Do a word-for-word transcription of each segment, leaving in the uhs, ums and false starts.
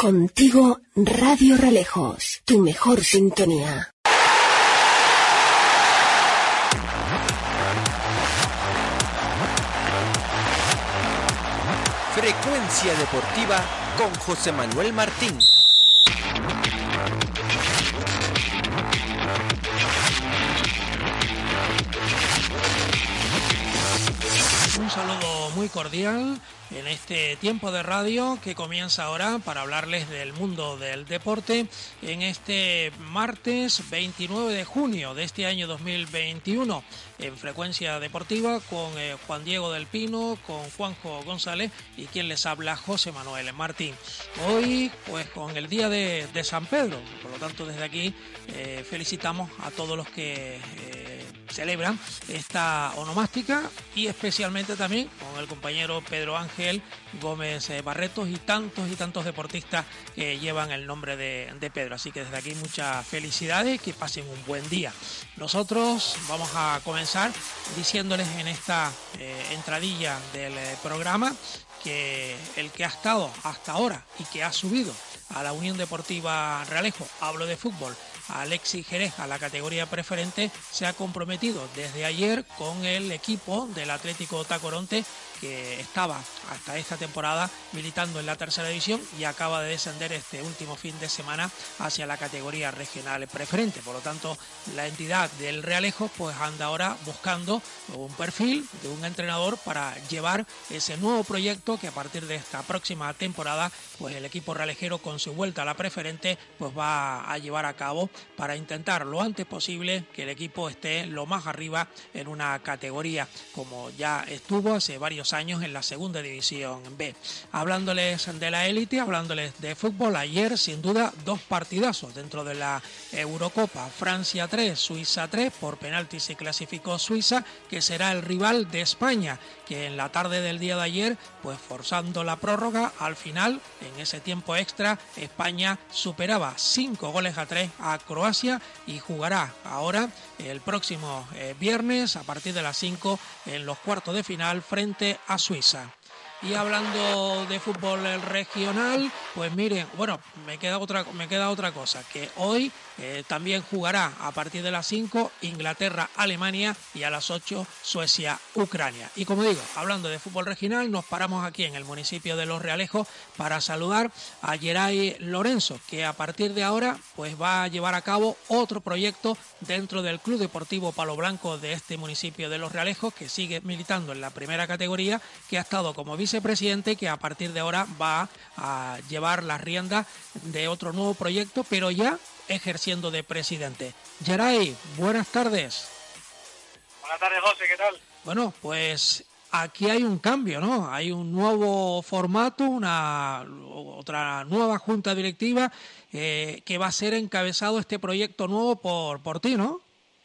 Contigo, Radio Realejos, tu mejor sintonía. Frecuencia Deportiva con José Manuel Martín. Un saludo muy cordial en este tiempo de radio que comienza ahora para hablarles del mundo del deporte en este martes veintinueve de junio de este año dos mil veintiuno en Frecuencia Deportiva con eh, Juan Diego del Pino, con Juanjo González y quien les habla, José Manuel Martín. Hoy pues con el día de, de San Pedro, por lo tanto desde aquí eh, felicitamos a todos los que eh, celebran esta onomástica y especialmente también con el compañero Pedro Ángel Gómez Barretos y tantos y tantos deportistas que llevan el nombre de, de Pedro. Así que desde aquí muchas felicidades y que pasen un buen día. Nosotros vamos a comenzar diciéndoles en esta eh, entradilla del eh, programa que el que ha estado hasta ahora y que ha subido a la Unión Deportiva Realejo, hablo de fútbol, Alexis Jerez a la categoría preferente, se ha comprometido desde ayer con el equipo del Atlético Tacoronte, que estaba hasta esta temporada militando en la tercera división y acaba de descender este último fin de semana hacia la categoría regional preferente. Por lo tanto, la entidad del Realejo pues anda ahora buscando un perfil de un entrenador para llevar ese nuevo proyecto que a partir de esta próxima temporada pues el equipo realejero, con su vuelta a la preferente, pues va a llevar a cabo para intentar lo antes posible que el equipo esté lo más arriba en una categoría como ya estuvo hace varios años en la segunda división B. Hablándoles de la élite, hablándoles de fútbol, ayer sin duda dos partidazos dentro de la Eurocopa. Francia tres, Suiza tres, por penalti se clasificó Suiza, que será el rival de España, que en la tarde del día de ayer, pues forzando la prórroga, al final, en ese tiempo extra, España superaba cinco goles a tres a Croacia y jugará ahora el próximo eh, viernes a partir de las cinco en los cuartos de final frente a Suiza. Y hablando de fútbol regional, pues miren, bueno, me queda otra, me queda otra cosa, que hoy eh, también jugará a partir de las cinco Inglaterra-Alemania y a las ocho Suecia-Ucrania. Y como digo, hablando de fútbol regional, nos paramos aquí en el municipio de Los Realejos para saludar a Geray Lorenzo, que a partir de ahora pues va a llevar a cabo otro proyecto dentro del Club Deportivo Palo Blanco de este municipio de Los Realejos, que sigue militando en la primera categoría, que ha estado como vicepresidente, que a partir de ahora va a llevar las riendas de otro nuevo proyecto, pero ya ejerciendo de presidente. Geray, buenas tardes. Buenas tardes, José, ¿qué tal? Bueno, pues aquí hay un cambio, ¿no? Hay un nuevo formato, una otra nueva junta directiva eh, que va a ser encabezado este proyecto nuevo por, por ti, ¿no?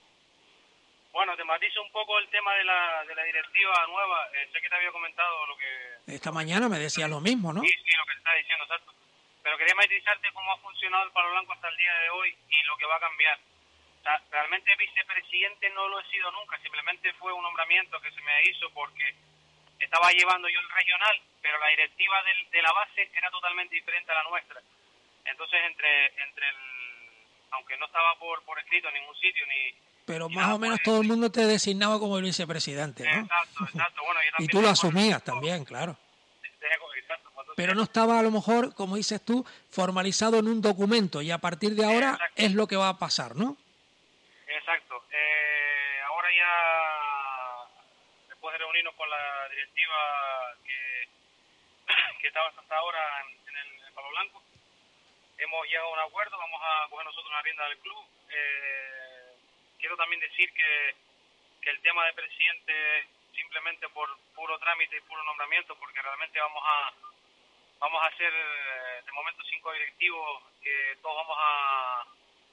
Bueno, te matizo un poco el tema de la, de la directiva nueva. Eh, sé que te había comentado lo que... Esta mañana me decías lo mismo, ¿no? Sí, sí, lo que te estaba diciendo, exacto. Pero quería matizarte cómo ha funcionado el Palo Blanco hasta el día de hoy y lo que va a cambiar. O sea, realmente vicepresidente no lo he sido nunca, simplemente fue un nombramiento que se me hizo porque estaba llevando yo el regional, pero la directiva del, de la base era totalmente diferente a la nuestra. Entonces, entre entre el... aunque no estaba por, por escrito en ningún sitio, ni... Pero más o menos todo el mundo te designaba como el vicepresidente, ¿no? Exacto, exacto. Bueno, yo también y tú lo asumías también, claro. Exacto. Pero no estaba a lo mejor, como dices tú, formalizado en un documento y a partir de ahora exacto. Es lo que va a pasar, ¿no? Exacto. Eh, ahora ya, después de reunirnos con la directiva que, que estaba hasta ahora en, en, el, en el Palo Blanco, hemos llegado a un acuerdo, vamos a coger nosotros la rienda del club. Eh, quiero también decir que, que el tema de presidente simplemente por puro trámite y puro nombramiento, porque realmente vamos a vamos a hacer de momento cinco directivos que todos vamos a,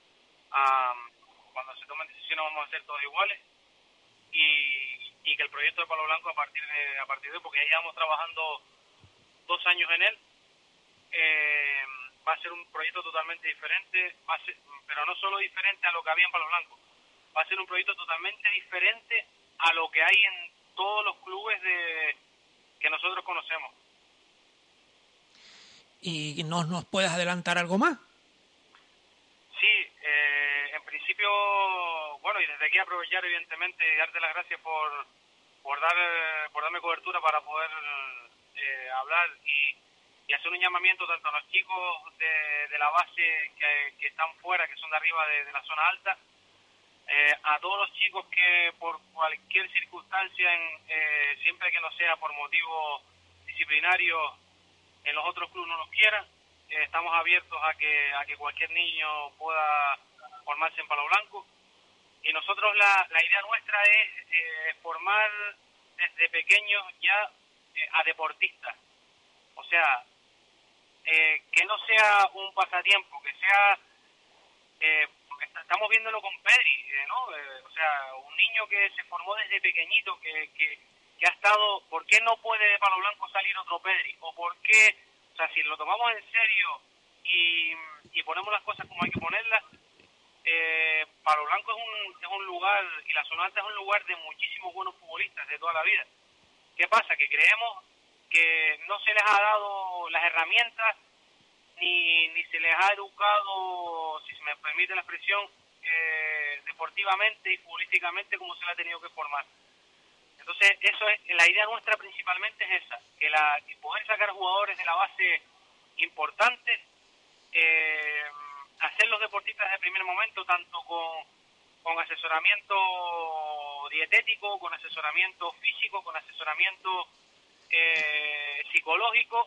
a cuando se tomen decisiones vamos a hacer todos iguales y, y que el proyecto de Palo Blanco a partir de a partir de porque ya llevamos trabajando dos años en él, eh, va a ser un proyecto totalmente diferente, va a ser, pero no solo diferente a lo que había en Palo Blanco, va a ser un proyecto totalmente diferente a lo que hay en todos los clubes de que nosotros conocemos. y ¿nos, nos puedes adelantar algo más? Sí, eh, en principio, bueno, y desde aquí aprovechar evidentemente y darte las gracias por, por, dar, por darme cobertura para poder eh, hablar y, y hacer un llamamiento tanto a los chicos de, de la base que, que están fuera, que son de arriba de, de la zona alta, eh, a todos los chicos que por cualquier circunstancia, en, eh, siempre que no sea por motivos disciplinarios, en los otros clubes no los quieran, eh, estamos abiertos a que a que cualquier niño pueda formarse en Palo Blanco. Y nosotros la, la idea nuestra es eh, formar desde pequeños ya eh, a deportistas. O sea, eh, que no sea un pasatiempo, que sea... Eh, porque estamos viéndolo con Pedri, eh, ¿no? Eh, o sea, un niño que se formó desde pequeñito, que, que, que ha estado... ¿Por qué no puede de Palo Blanco salir otro Pedri? ¿O por qué...? O sea, si lo tomamos en serio y, y ponemos las cosas como hay que ponerlas, eh, Palo Blanco es un, es un lugar, y la zona alta es un lugar de muchísimos buenos futbolistas de toda la vida. ¿Qué pasa? Que creemos que no se les ha dado las herramientas ni, ni se les ha educado, si se me permite la expresión, eh, deportivamente y futbolísticamente como se le ha tenido que formar. Entonces, eso es, la idea nuestra principalmente es esa, que, la, que poder sacar jugadores de la base importantes, eh, hacer los deportistas de primer momento, tanto con, con asesoramiento dietético, con asesoramiento físico, con asesoramiento eh, psicológico,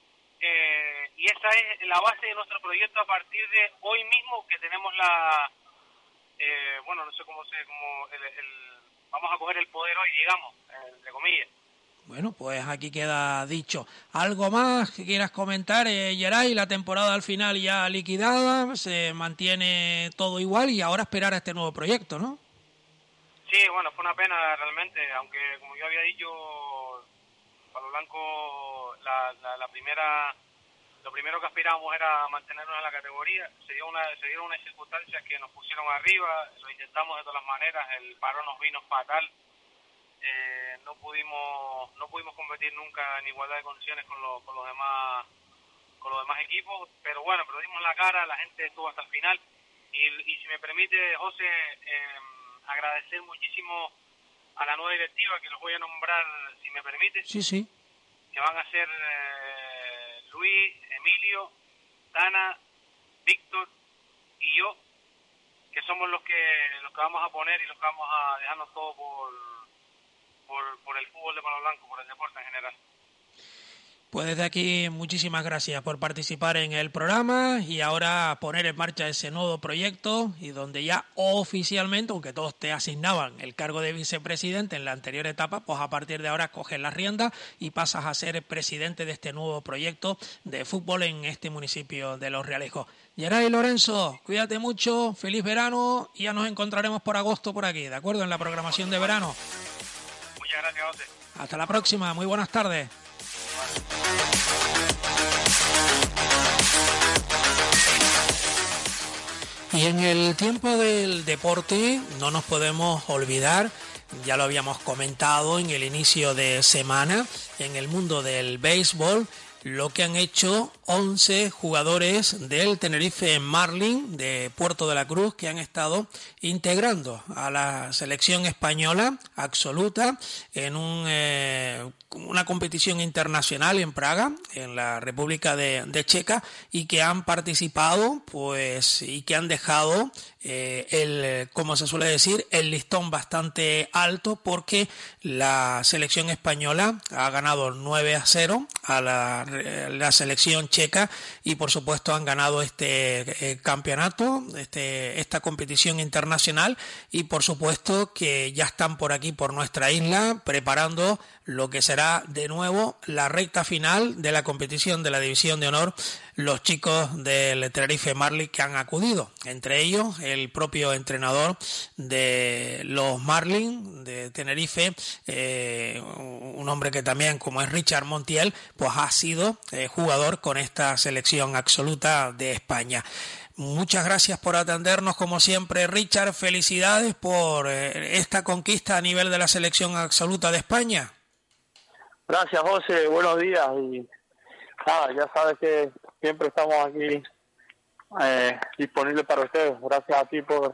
eh, y esa es la base de nuestro proyecto a partir de hoy mismo, que tenemos la, eh, bueno, no sé cómo se, como el, el vamos a coger el poder hoy, digamos, entre comillas. Bueno, pues aquí queda dicho. ¿Algo más que quieras comentar, eh, Geray? La temporada al final ya liquidada, se mantiene todo igual y ahora esperar a este nuevo proyecto, ¿no? Sí, bueno, fue una pena realmente, aunque como yo había dicho, Palo Blanco, la, la, la primera, lo primero que aspirábamos era mantenernos en la categoría. Se dio una, se dieron unas circunstancias que nos pusieron arriba, lo intentamos de todas las maneras, el paro nos vino fatal. Eh, no pudimos no pudimos competir nunca en igualdad de condiciones con, lo, con los demás con los demás equipos, pero bueno, pero dimos la cara, la gente estuvo hasta el final y, y si me permite, José, eh, agradecer muchísimo a la nueva directiva, que los voy a nombrar, si me permite. Sí, sí. Que van a ser eh, Luis, Emilio, Dana, Víctor y yo, que somos los que los que vamos a poner y los que vamos a dejarnos todo por Por, por el fútbol de Palo Blanco, por el deporte en general. Pues desde aquí muchísimas gracias por participar en el programa y ahora poner en marcha ese nuevo proyecto y donde ya oficialmente, aunque todos te asignaban el cargo de vicepresidente en la anterior etapa, pues a partir de ahora coges las riendas y pasas a ser presidente de este nuevo proyecto de fútbol en este municipio de Los Realejos. Geray Lorenzo, cuídate mucho, feliz verano y ya nos encontraremos por agosto por aquí, ¿de acuerdo? En la programación de verano. Muchas gracias, José. Hasta la próxima, muy buenas tardes. Y en el tiempo del deporte no nos podemos olvidar, ya lo habíamos comentado en el inicio de semana, en el mundo del béisbol, lo que han hecho once jugadores del Tenerife Marlin de Puerto de la Cruz, que han estado integrando a la selección española absoluta en un, eh, una competición internacional en Praga, en la República de, de Checa, y que han participado pues y que han dejado eh, el, como se suele decir, el listón bastante alto, porque la selección española ha ganado nueve a cero a la, la selección checa y por supuesto han ganado este eh, campeonato, este, esta competición internacional, y por supuesto que ya están por aquí, por nuestra isla, preparando lo que será de nuevo la recta final de la competición de la División de Honor, los chicos del Tenerife Marlin que han acudido, entre ellos el propio entrenador de los Marlin de Tenerife, eh, un hombre que también, como es Richard Montiel, pues ha sido eh, jugador con esta selección absoluta de España. Muchas gracias por atendernos, como siempre, Richard. Felicidades por eh, esta conquista a nivel de la selección absoluta de España. Gracias, José. Buenos días. Y nada, ya sabes que siempre estamos aquí eh, disponibles para ustedes. Gracias a ti por,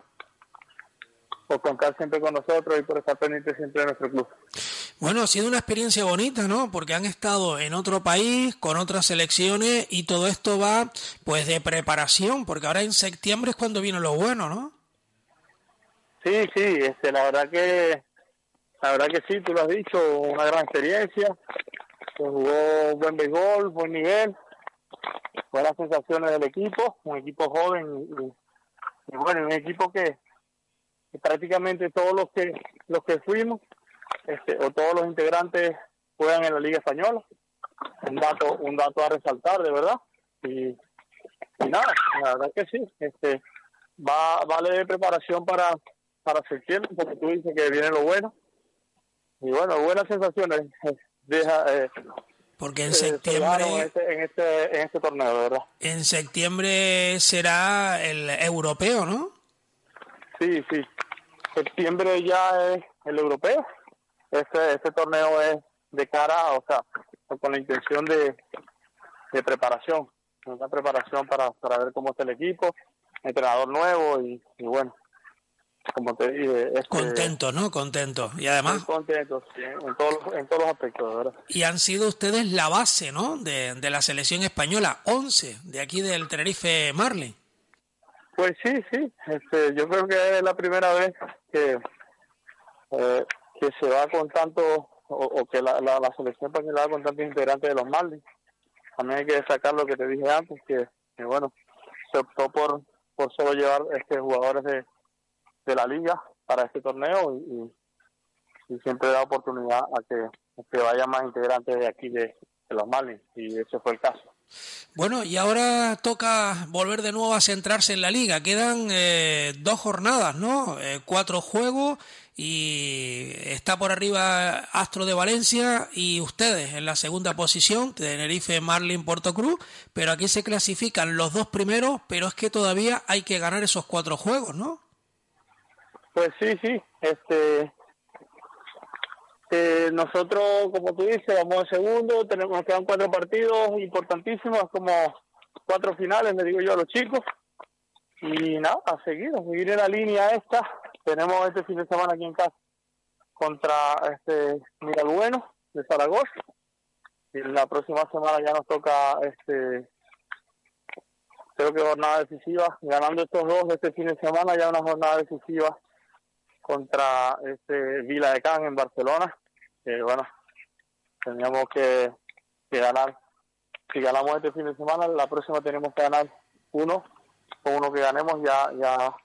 por contar siempre con nosotros y por estar pendiente siempre de nuestro club. Bueno, ha sido una experiencia bonita, ¿no? Porque han estado en otro país, con otras selecciones, y todo esto va, pues, de preparación, porque ahora en septiembre es cuando viene lo bueno, ¿no? Sí, sí, este, la verdad que, la verdad que sí, tú lo has dicho, una gran experiencia, se jugó buen béisbol, buen nivel, buenas sensaciones del equipo, un equipo joven y, y bueno, un equipo que, que prácticamente todos los que, los que fuimos, Este, o todos los integrantes juegan en la Liga Española. Un dato, un dato a resaltar, de verdad. Y, y nada, la verdad que sí. Este, va, vale de preparación para, para septiembre, porque tú dices que viene lo bueno. Y bueno, buenas sensaciones. Deja, eh, porque en eh, septiembre en este, en este, en este torneo, de verdad. En septiembre será el europeo, ¿no? Sí, sí. Septiembre ya es el europeo. Este, este torneo es de cara, o sea, con la intención de, de preparación, una preparación para, para ver cómo está el equipo, entrenador nuevo y, y bueno, como te dije... Este, Contento, ¿no? Contento. Y además... Contentos, sí, en todos, en todos los aspectos, de verdad. Y han sido ustedes la base, ¿no? De, de la selección española, once, de aquí del Tenerife Marlin. Pues sí, sí, este, yo creo que es la primera vez que... Eh, que se va con tanto, o, o que la, la, la selección española va con tantos integrantes de los Marlins. También hay que destacar lo que te dije antes, que, que bueno, se optó por, por solo llevar este jugadores de, de la liga para este torneo y, y, y siempre da oportunidad a que, a que vaya más integrantes de aquí de, de los Marlins, y ese fue el caso. Bueno, y ahora toca volver de nuevo a centrarse en la liga. Quedan eh, dos jornadas, ¿no? Eh, cuatro juegos y está por arriba Astro de Valencia y ustedes en la segunda posición, Tenerife, Marlin, Puerto Cruz, pero aquí se clasifican los dos primeros, pero es que todavía hay que ganar esos cuatro juegos, ¿no? Pues sí, sí, este... Eh, nosotros, como tú dices, vamos de segundo, tenemos, nos quedan cuatro partidos importantísimos, como cuatro finales, le digo yo a los chicos, y nada, a seguir, a seguir en la línea esta. Tenemos este fin de semana aquí en casa contra este Miralbueno de Zaragoza, y la próxima semana ya nos toca, este creo que jornada decisiva, ganando estos dos de este fin de semana, ya una jornada decisiva contra este Vila de Can en Barcelona, que bueno, teníamos que, que ganar. Si ganamos este fin de semana, la próxima tenemos que ganar uno, con uno que ganemos ya ya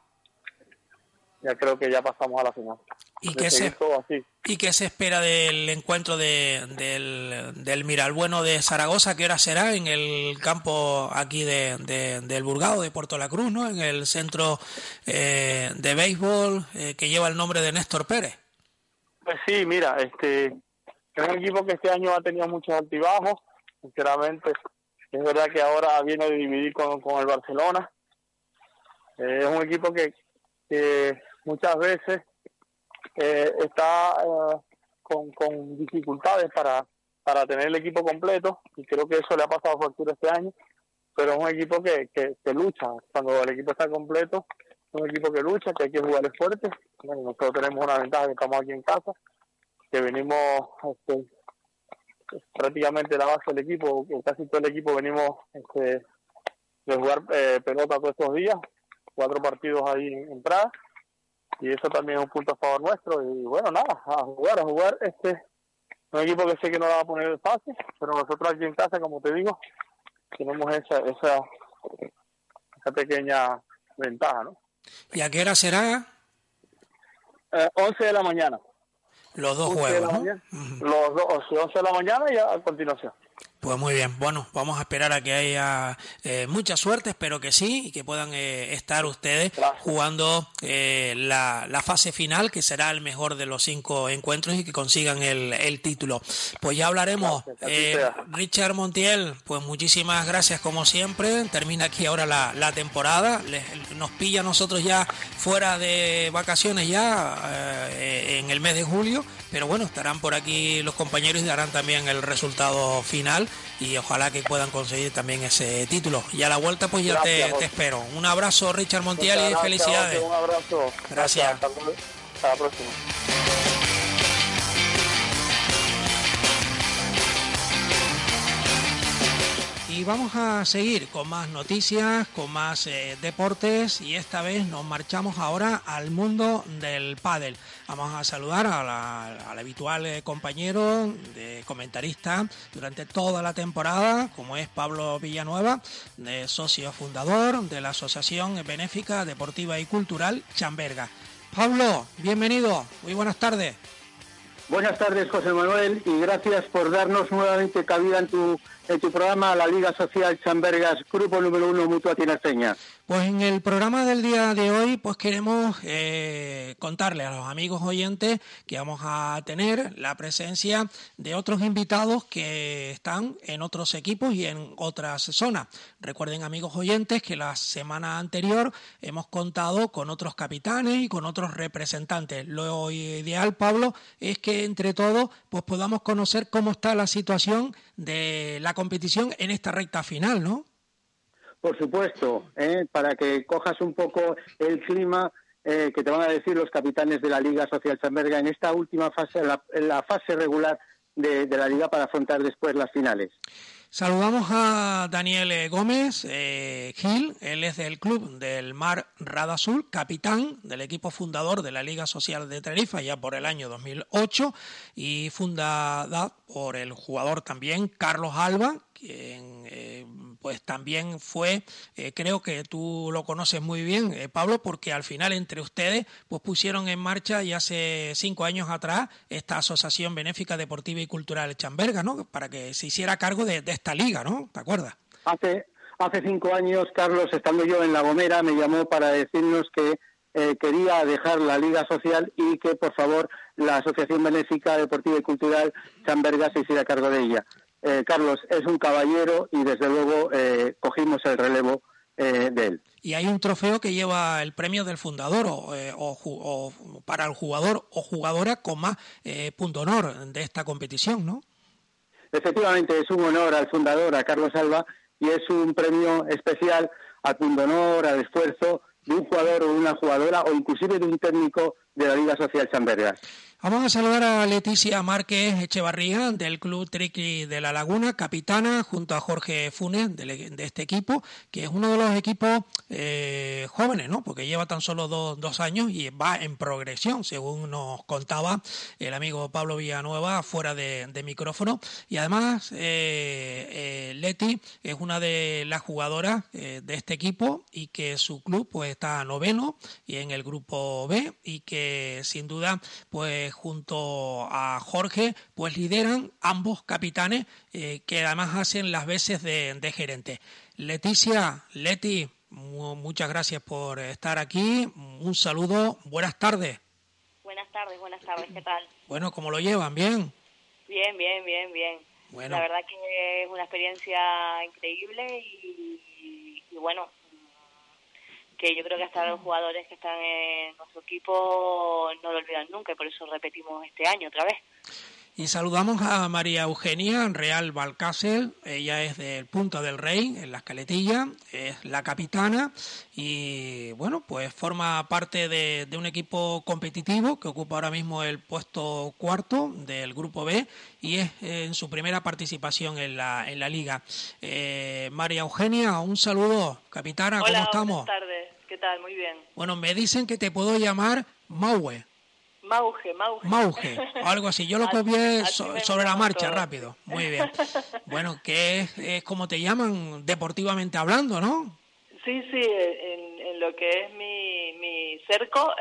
ya creo que ya pasamos a la final. ¿Y qué se, ¿Y qué se espera del encuentro de, del, del Miralbueno de Zaragoza? ¿Qué hora será? En el campo aquí de, de, del Burgado, de Puerto La Cruz, ¿no? En el centro eh, de béisbol eh, que lleva el nombre de Néstor Pérez. Pues sí, mira, este es un equipo que este año ha tenido muchos altibajos, sinceramente. Es verdad que ahora viene a dividir con, con el Barcelona. Eh, es un equipo que, que muchas veces eh, está eh, con, con dificultades para, para tener el equipo completo, y creo que eso le ha pasado factura este año, pero es un equipo que, que, que lucha. Cuando el equipo está completo, es un equipo que lucha, que hay que jugar fuerte. Bueno, nosotros tenemos una ventaja, que estamos aquí en casa, que venimos este, prácticamente la base del equipo, casi todo el equipo venimos este, de jugar eh, pelota todos estos días, cuatro partidos ahí en, en Praga, y eso también es un punto a favor nuestro. Y bueno, nada, a jugar, a jugar. Este un equipo que sé que no la va a poner fácil, pero nosotros aquí en casa, como te digo, tenemos esa esa, esa pequeña ventaja, ¿no? ¿Y a qué hora será? Eh, once de la mañana. Los dos juegos, ¿no? Uh-huh. Los dos, once de la mañana y a continuación. Pues muy bien, bueno, vamos a esperar a que haya eh, mucha suerte, espero que sí, y que puedan eh, estar ustedes Gracias. jugando eh, la, la fase final, que será el mejor de los cinco encuentros, y que consigan el, el título. Pues ya hablaremos. Eh, Richard Montiel, pues muchísimas gracias como siempre. Termina aquí ahora la, la temporada, Les, nos pilla a nosotros ya fuera de vacaciones ya eh, en el mes de julio, pero bueno, estarán por aquí los compañeros y darán también el resultado final y ojalá que puedan conseguir también ese título. Y a la vuelta pues ya te, te espero. Un abrazo, Richard Montiel, y felicidades. José, un abrazo. Gracias. Hasta, hasta la próxima. Y vamos a seguir con más noticias, con más eh, deportes, y esta vez nos marchamos ahora al mundo del pádel. Vamos a saludar a la, al habitual eh, compañero de comentarista durante toda la temporada, como es Pablo Villanueva, de socio fundador de la Asociación Benéfica Deportiva y Cultural Chamberga. Pablo, bienvenido, muy buenas tardes. Buenas tardes, José Manuel, y gracias por darnos nuevamente cabida en tu, en tu programa, la Liga Social Chambergas, Grupo Número Uno Mutua Tinerfeña. Pues en el programa del día de hoy pues queremos eh, contarle a los amigos oyentes que vamos a tener la presencia de otros invitados que están en otros equipos y en otras zonas. Recuerden, amigos oyentes, que la semana anterior hemos contado con otros capitanes y con otros representantes. Lo ideal, Pablo, es que entre todos pues podamos conocer cómo está la situación de la competición en esta recta final, ¿no? Por supuesto, ¿eh? Para que cojas un poco el clima eh, que te van a decir los capitanes de la Liga Social Chamberga en esta última fase, la, la fase regular de, de la Liga, para afrontar después las finales. Saludamos a Daniel Gómez eh, Gil, él es del club del Mar Rada Azul, capitán del equipo fundador de la Liga Social de Tenerife ya por el año dos mil ocho, y fundada por el jugador también Carlos Alba, quien eh, pues también fue, eh, creo que tú lo conoces muy bien, eh, Pablo, porque al final entre ustedes pues pusieron en marcha ya hace cinco años atrás esta Asociación Benéfica Deportiva y Cultural Chamberga, ¿no? Para que se hiciera cargo de, de esta liga, ¿no? ¿Te acuerdas? Hace, hace cinco años, Carlos, estando yo en La Gomera, me llamó para decirnos que eh, quería dejar la Liga Social y que, por favor, la Asociación Benéfica Deportiva y Cultural Chamberga se hiciera cargo de ella. Eh, Carlos es un caballero y desde luego eh, cogimos el relevo eh, de él. Y hay un trofeo que lleva el premio del fundador o, eh, o, o para el jugador o jugadora con más eh, punto honor de esta competición, ¿no? Efectivamente, es un honor al fundador, a Carlos Alba, y es un premio especial al punto honor, al esfuerzo de un jugador o una jugadora o inclusive de un técnico de la Liga Social Chambergas. Vamos a saludar a Leticia Márquez Echevarría del Club Triqui de La Laguna, capitana, junto a Jorge Funes de, de este equipo, que es uno de los equipos eh, jóvenes, ¿no? Porque lleva tan solo dos, dos años y va en progresión, según nos contaba el amigo Pablo Villanueva fuera de, de micrófono. Y además, eh, eh, Leti es una de las jugadoras eh, de este equipo y que su club pues está noveno y en el grupo B, y que sin duda pues junto a Jorge pues lideran ambos capitanes eh, que además hacen las veces de, de gerente. Leticia, Leti, mu- muchas gracias por estar aquí, un saludo, buenas tardes. Buenas tardes, buenas tardes, ¿qué tal? Bueno, ¿cómo lo llevan? ¿Bien? Bien, bien, bien, bien. Bueno. La verdad que es una experiencia increíble y, y, y bueno, que yo creo que hasta los jugadores que están en nuestro equipo no lo olvidan nunca y por eso repetimos este año otra vez. Y saludamos a María Eugenia Real Balcácer, ella es del Punta del Rey, en La Escaletilla, es la capitana y bueno, pues forma parte de, de un equipo competitivo que ocupa ahora mismo el puesto cuarto del Grupo B y es en su primera participación en la, en la liga. Eh, María Eugenia, un saludo, capitana, Hola, ¿cómo estamos? buenas tardes, ¿qué tal? Muy bien. Bueno, me dicen que te puedo llamar Maue. Mauge, Mauge. Mauge, algo así. Yo lo copié así so, me sobre la llaman marcha, todos. rápido. Muy bien. Bueno, que es, es como te llaman deportivamente hablando, ¿no? Sí, sí, en, en lo que es mi, mi cerco,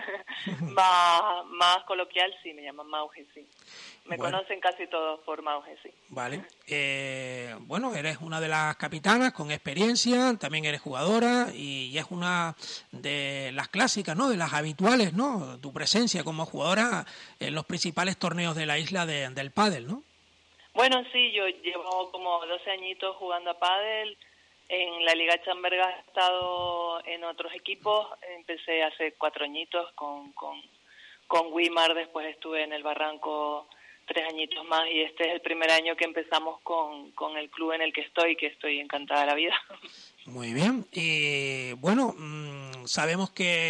más, más coloquial, sí, me llaman Mauge, sí. Me Bueno. conocen casi todos por Mauge, sí. Vale. Eh, bueno, eres una de las capitanas con experiencia, también eres jugadora y, y es una de las clásicas, ¿no? De las habituales, ¿no? Tu presencia como jugadora en los principales torneos de la isla de, del pádel, ¿no? Bueno, sí, yo llevo como doce añitos jugando a pádel. En la Liga Chamberga he estado en otros equipos. Empecé hace cuatro añitos con, con, con Wimar, después estuve en el Barranco tres añitos más y este es el primer año que empezamos con, con el club en el que estoy, que estoy encantada de la vida. Muy bien. Y bueno, mmm, sabemos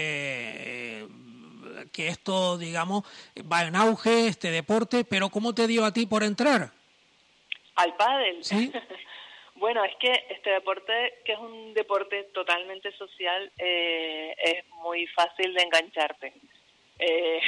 que, eh, que esto, digamos, va en auge, este deporte, pero ¿cómo te dio a ti por entrar? ¿Al pádel? Sí. Bueno, es que este deporte, que es un deporte totalmente social, eh, es muy fácil de engancharte. Eh,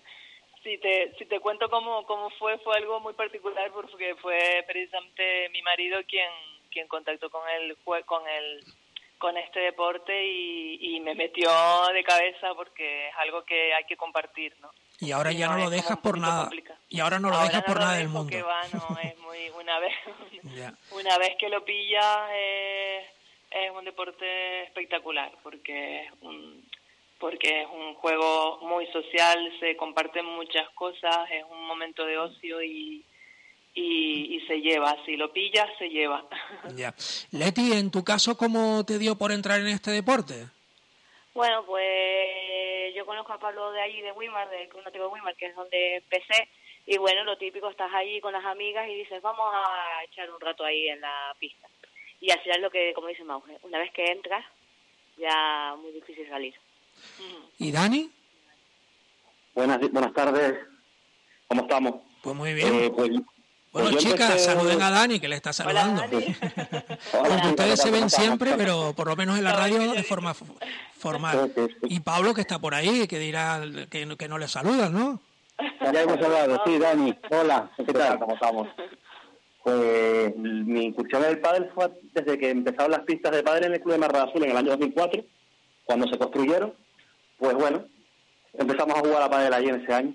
si te si te cuento cómo cómo fue, fue algo muy particular porque fue precisamente mi marido quien quien contactó con el con el con este deporte y, y me metió de cabeza porque es algo que hay que compartir, ¿no? Y ahora y ya no, no lo dejas por nada. Complicado. Y ahora no lo ahora dejas no por lo nada del mundo. Que va, no, es muy una vez yeah. una vez que lo pillas eh, es un deporte espectacular porque es un porque es un juego muy social, se comparten muchas cosas, es un momento de ocio y y, y se lleva, si lo pillas, se lleva. Ya. Leti, en tu caso, ¿cómo te dio por entrar en este deporte? Bueno, pues yo conozco a Pablo de allí, de Wimar, del Club Náutico de Wimar, que es donde empecé, y bueno, lo típico, estás ahí con las amigas y dices, vamos a echar un rato ahí en la pista. Y al final lo que, como dice Mauge, una vez que entras, ya muy difícil salir. ¿Y Dani? Buenas buenas tardes, ¿cómo estamos? Pues muy bien. Eh, pues, bueno, pues chicas, empecé... saluden a Dani, que le está saludando. Hola, Dani. Porque ustedes se ven siempre, pero por lo menos en la radio de forma formal. Y Pablo, que está por ahí, que dirá que, que no le saludan, ¿no? Ya hemos hablado, sí, Dani. Hola, ¿qué tal? ¿Cómo estamos? Pues mi incursión en el pádel fue desde que empezaron las pistas de pádel en el Club de Marra Azul en el año dos mil cuatro, cuando se construyeron. Pues bueno, empezamos a jugar a pádel allí en ese año.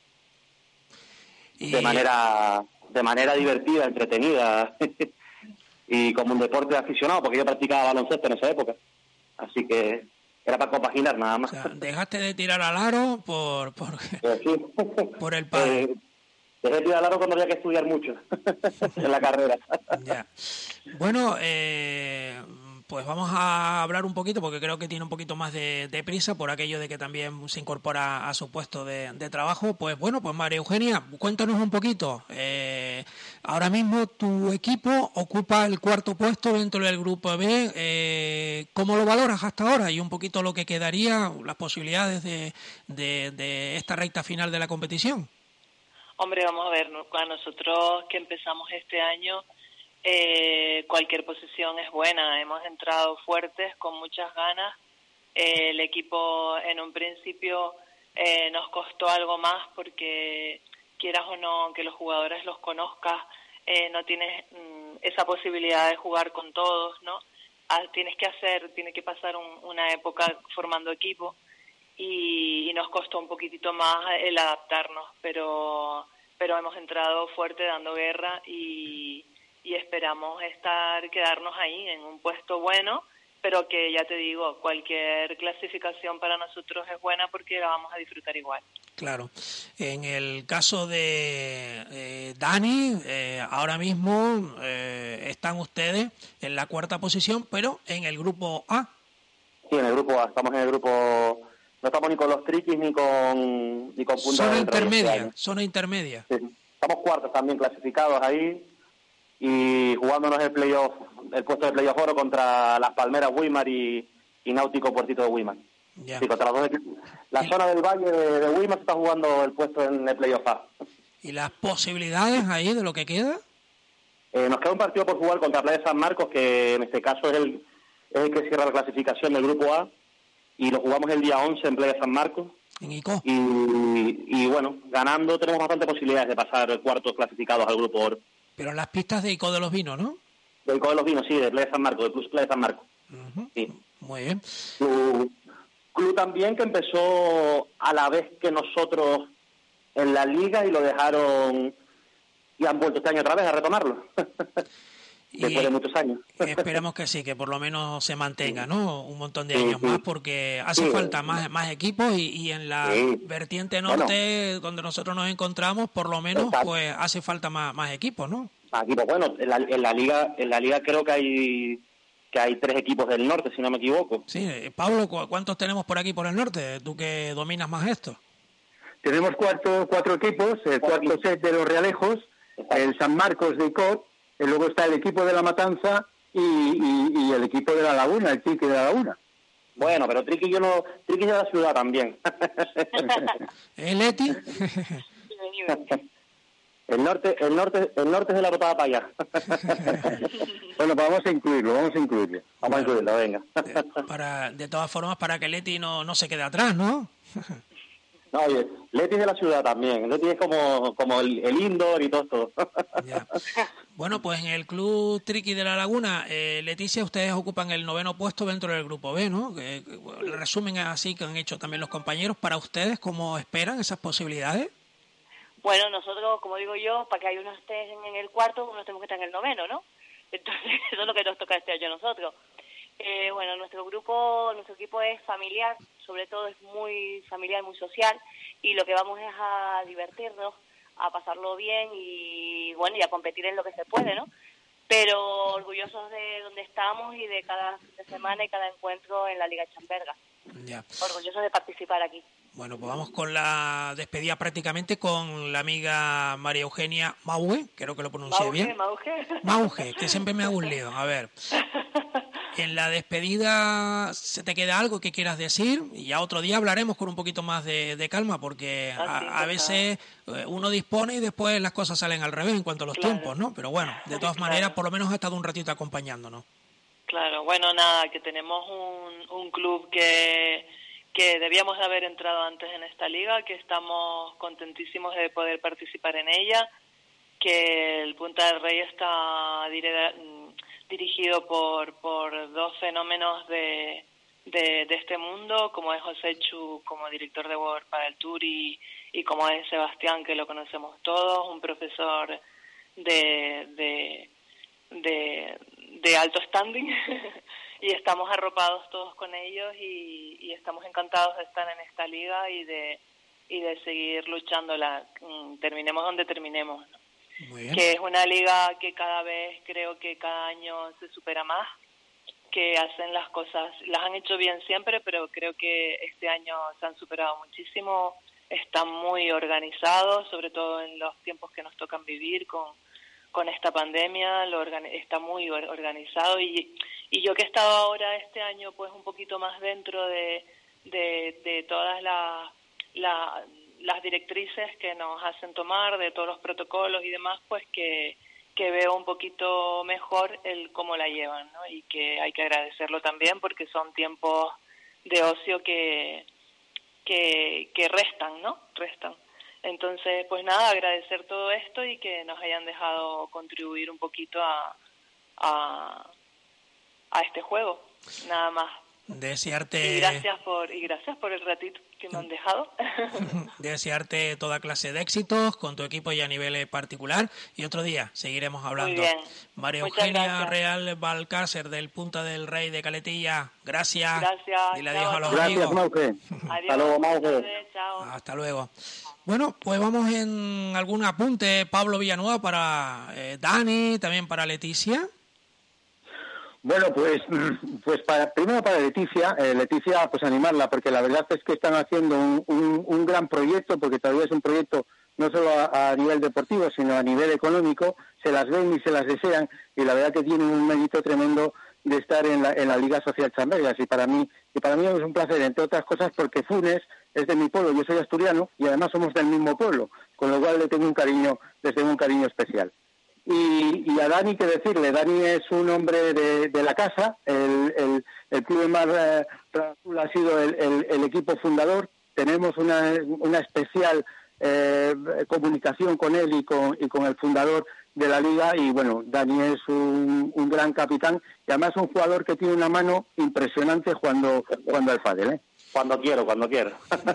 Y... De manera de manera divertida, entretenida y como un deporte aficionado, porque yo practicaba baloncesto en esa época. Así que era para compaginar nada más. O sea, dejaste de tirar al aro por por, pues sí. por el pádel. Eh, dejé de tirar al aro cuando había que estudiar mucho en la carrera. Ya. Bueno, eh... pues vamos a hablar un poquito, porque creo que tiene un poquito más de, de prisa por aquello de que también se incorpora a su puesto de, de trabajo. Pues bueno, pues María Eugenia, cuéntanos un poquito. Eh, ahora mismo tu equipo ocupa el cuarto puesto dentro del Grupo B. Eh, ¿Cómo lo valoras hasta ahora? Y un poquito lo que quedaría, las posibilidades de, de, de esta recta final de la competición. Hombre, vamos a ver, a nosotros que empezamos este año... Eh, cualquier posición es buena, hemos entrado fuertes, con muchas ganas, eh, el equipo en un principio eh, nos costó algo más porque quieras o no que los jugadores los conozcas, eh, no tienes mm, esa posibilidad de jugar con todos, ¿no? Ah, tienes que hacer, tiene que pasar un, una época formando equipo y, y nos costó un poquitito más el adaptarnos, pero, pero hemos entrado fuerte dando guerra y y esperamos estar quedarnos ahí en un puesto bueno, pero que ya te digo, cualquier clasificación para nosotros es buena porque la vamos a disfrutar igual. Claro. En el caso de eh, Dani, eh, ahora mismo eh, están ustedes en la cuarta posición, pero en el grupo A. Sí, en el grupo A, estamos en el grupo... No estamos ni con los triquis ni con ni con punta zona de intermedia, zona intermedia. Sí, estamos cuartos también clasificados ahí. Y jugándonos el playoff, el puesto de playoff oro contra las Palmeras Wimar y, y Náutico Puertito de Wimar. Yeah. Sí, contra los dos equipos. La ¿Y? zona del Valle de, de Wimar se está jugando el puesto en el playoff A. ¿Y las posibilidades ahí de lo que queda? Eh, nos queda un partido por jugar contra Playa de San Marcos, que en este caso es el, es el que cierra la clasificación del grupo A, y lo jugamos el día once en Playa de San Marcos. ¿En Ico? Y, y bueno, ganando tenemos bastantes posibilidades de pasar cuartos clasificados al grupo oro. Pero en las pistas de Ico de los Vinos, ¿no? De Ico de los Vinos, sí, de Playa de San Marcos, de Plus Playa de San Marcos. Uh-huh. Sí. Muy bien. Club, club también que empezó a la vez que nosotros en la liga y lo dejaron y han vuelto este año otra vez a retomarlo. Después y de muchos años. Esperemos que sí, que por lo menos se mantenga, ¿no? Un montón de años sí, sí. más, porque hace sí, falta más más equipos y, y en la sí. vertiente norte, bueno, donde nosotros nos encontramos, por lo menos, exacto. pues hace falta más más equipos, ¿no? Más equipos, bueno, en la, en la liga en la liga creo que hay que hay tres equipos del norte, si no me equivoco. Sí, Pablo, ¿cuántos tenemos por aquí por el norte? Tú que dominas más esto. Tenemos cuatro, cuatro equipos, el cuarto set de los Realejos, el San Marcos de Icod, y luego está el equipo de La Matanza y, y, y el equipo de La Laguna, el Triqui de La Laguna. Bueno, pero Triqui yo no, Triqui de la ciudad también. ¿El Leti? El norte, el norte, el norte es de la botada para allá. Bueno, pues vamos a incluirlo, vamos a incluirlo. Vamos a incluirlo, venga. Para, de todas formas, para que Leti no, no se quede atrás, ¿no? No, oye, Leti es de la ciudad también. Leti es como, como el, el indoor y todo esto. Ya. Bueno, pues en el Club Triqui de La Laguna, eh, Leticia, ustedes ocupan el noveno puesto dentro del Grupo B, ¿no? Que, que, bueno, el resumen es así que han hecho también los compañeros. Para ustedes, ¿cómo esperan esas posibilidades? Bueno, nosotros, como digo yo, para que hay unos estés en el cuarto, unos tenemos que estar en el noveno, ¿no? Entonces, eso es lo que nos toca este año a nosotros. Eh, bueno, nuestro grupo, nuestro equipo es familiar, sobre todo es muy familiar, muy social, y lo que vamos es a divertirnos, a pasarlo bien y, bueno, y a competir en lo que se puede, ¿no? Pero orgullosos de donde estamos y de cada fin de semana y cada encuentro en la Liga Chamberga. Ya. Orgullosos de participar aquí. Bueno, pues vamos con la despedida prácticamente con la amiga María Eugenia Mauge, creo que lo pronuncié Mauge, bien. Mauge. Mauge, que siempre me hago un lío. A ver, en la despedida, ¿se te queda algo que quieras decir? Y ya otro día hablaremos con un poquito más de, de calma, porque a, a veces uno dispone y después las cosas salen al revés en cuanto a los Claro. tiempos, ¿no? Pero bueno, de todas Claro. maneras, por lo menos ha estado un ratito acompañándonos. Claro, bueno, nada, que tenemos un, un club que, que debíamos de haber entrado antes en esta liga, que estamos contentísimos de poder participar en ella, que el Punta del Rey está dire- dirigido por, por dos fenómenos de, de, de este mundo, como es José Chu como director de World para el Tour y, y como es Sebastián, que lo conocemos todos, un profesor de... de de, de alto standing y estamos arropados todos con ellos y, y estamos encantados de estar en esta liga y de y de seguir luchándola, terminemos donde terminemos, ¿no? Muy bien. Que es una liga que cada vez creo que cada año se supera más, que hacen las cosas, las han hecho bien siempre, pero creo que este año se han superado muchísimo, están muy organizados, sobre todo en los tiempos que nos tocan vivir con con esta pandemia, lo organi- está muy or- organizado y, y yo que he estado ahora este año pues un poquito más dentro de, de, de todas la, la, las directrices que nos hacen tomar, de todos los protocolos y demás, pues que, que veo un poquito mejor el cómo la llevan, ¿no? Y que hay que agradecerlo también porque son tiempos de ocio que, que, que restan, ¿no? Restan. Entonces, pues nada, agradecer todo esto y que nos hayan dejado contribuir un poquito a, a, a este juego, nada más. Desearte... Y gracias por y gracias por el ratito que me han dejado. Desearte toda clase de éxitos con tu equipo y a nivel particular. Y otro día seguiremos hablando. Muy bien. María Muchas Eugenia gracias. Real Balcácer del Punta del Rey de Caletilla. Gracias. Gracias. Dile Chao, adiós a los chao. amigos. Mauge. Adiós. Hasta luego, Mauge. Buenas tardes, chao. Hasta luego. Bueno, pues vamos en algún apunte, Pablo Villanueva, para eh, Dani, también para Leticia. Bueno, pues, pues para, primero para Leticia, eh, Leticia, pues animarla, porque la verdad es que están haciendo un, un, un gran proyecto, porque todavía es un proyecto no solo a, a nivel deportivo, sino a nivel económico, se las ven y se las desean, y la verdad que tienen un mérito tremendo de estar en la, en la Liga Social Chambergas, y para mí, y para mí es un placer, entre otras cosas, porque Funes es de mi pueblo, yo soy asturiano, y además somos del mismo pueblo, con lo cual le tengo un cariño, les tengo un cariño especial. Y, y a Dani, ¿qué decirle? Dani es un hombre de, de la casa, el, el, el Club de Mar eh, Azul ha sido el, el, el equipo fundador, tenemos una, una especial eh, comunicación con él y con, y con el fundador de la liga, y bueno, Dani es un, un gran capitán y además un jugador que tiene una mano impresionante cuando, cuando al pádel, ¿eh? Cuando quiero, cuando quiero.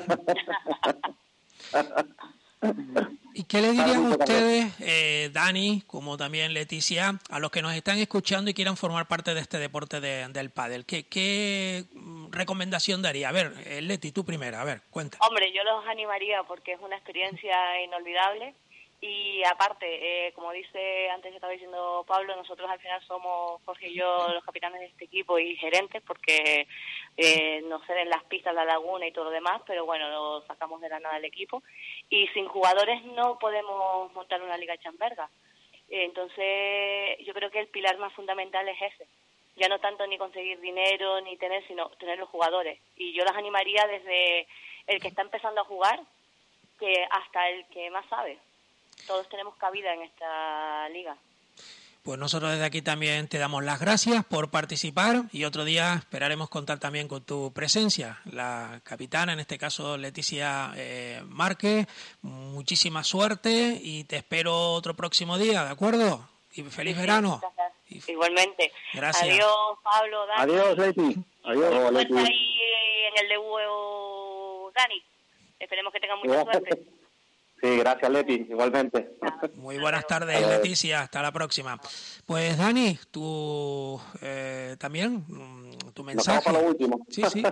¿Y qué le dirían ustedes, eh, Dani, como también Leticia, a los que nos están escuchando y quieran formar parte de este deporte de, del pádel? ¿Qué, ¿Qué recomendación daría? A ver, eh, Leti, tú primera, a ver, cuenta. Hombre, yo los animaría porque es una experiencia inolvidable y aparte, eh, como dice antes que estaba diciendo Pablo, nosotros al final somos, Jorge y yo, los capitanes de este equipo y gerentes porque eh, no ceden las pistas, la laguna y todo lo demás, pero bueno, lo sacamos de la nada del equipo. Y sin jugadores no podemos montar una Liga Chamberga. Entonces, yo creo que el pilar más fundamental es ese. Ya no tanto ni conseguir dinero ni tener, sino tener los jugadores. Y yo los animaría desde el que está empezando a jugar que hasta el que más sabe. Todos tenemos cabida en esta liga. Pues nosotros desde aquí también te damos las gracias por participar y otro día esperaremos contar también con tu presencia. La capitana, en este caso Leticia eh, Márquez, muchísima suerte y te espero otro próximo día, ¿de acuerdo? Y feliz Sí, verano. Sí, igualmente. Gracias. Adiós, Pablo, Dani. Adiós, Leti. Adiós, Leti. Suerte ahí en el debut, Dani. Esperemos que tengan mucha suerte. Sí, gracias, Leti, igualmente. Muy buenas tardes, Leticia, hasta la próxima. Pues Dani, tú eh, también, tu mensaje. Nos vamos para lo último. Sí, sí.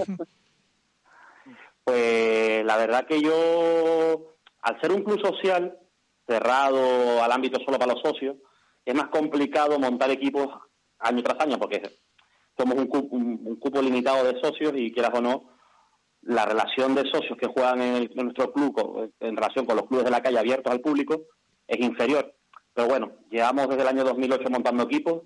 Pues la verdad que yo, al ser un club social cerrado al ámbito solo para los socios, es más complicado montar equipos año tras año, porque somos un cupo, un, un cupo limitado de socios y quieras o no, la relación de socios que juegan en, el, en nuestro club en relación con los clubes de la calle abiertos al público es inferior. Pero bueno, llevamos desde el año dos mil ocho montando equipos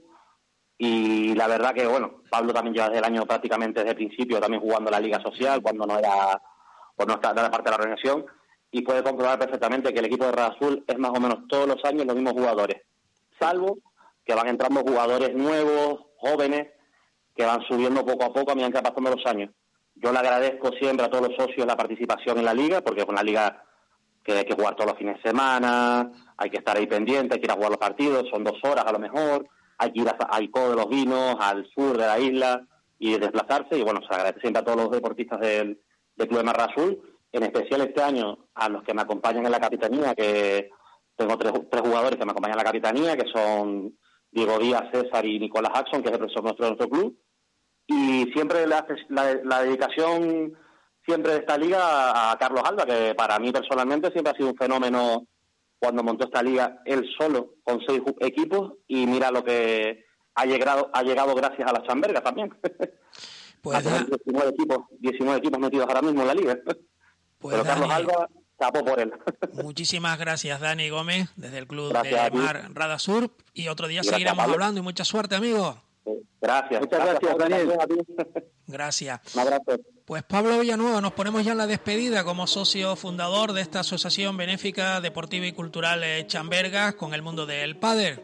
y la verdad que, bueno, Pablo también lleva desde el año prácticamente desde el principio también jugando la Liga Social cuando no era, pues no estaba era parte de la organización y puede comprobar perfectamente que el equipo de Rada Azul es más o menos todos los años los mismos jugadores, salvo que van entrando jugadores nuevos, jóvenes, que van subiendo poco a poco a medida que van pasando los años. Yo le agradezco siempre a todos los socios la participación en la liga, porque es una liga que hay que jugar todos los fines de semana, hay que estar ahí pendiente, hay que ir a jugar los partidos, son dos horas a lo mejor, hay que ir a, al Codo de los Vinos, al sur de la isla y desplazarse, y bueno, se agradece siempre a todos los deportistas del, del Club de Marra Azul, en especial este año a los que me acompañan en la capitanía, que tengo tres, tres jugadores que me acompañan en la capitanía, que son Diego Díaz, César y Nicolás Jackson, que es el profesor nuestro de nuestro club. Y siempre la, la, la dedicación siempre de esta liga a Carlos Alba, que para mí personalmente siempre ha sido un fenómeno cuando montó esta liga él solo, con seis equipos, y mira lo que ha llegado ha llegado gracias a las chambergas también. Pues diecinueve equipos, diecinueve equipos metidos ahora mismo en la liga. Pues Pero Carlos Dani, Alba, capó por él. Muchísimas gracias, Dani Gómez, desde el Club Gracias de Mar Rada Sur, y otro día Gracias, seguiremos Pablo. hablando y mucha suerte, amigo. Gracias. Muchas gracias, Daniel. Gracias. Un abrazo. Pues Pablo Villanueva, nos ponemos ya en la despedida como socio fundador de esta asociación benéfica deportiva y cultural eh, Chambergas con el mundo del pádel.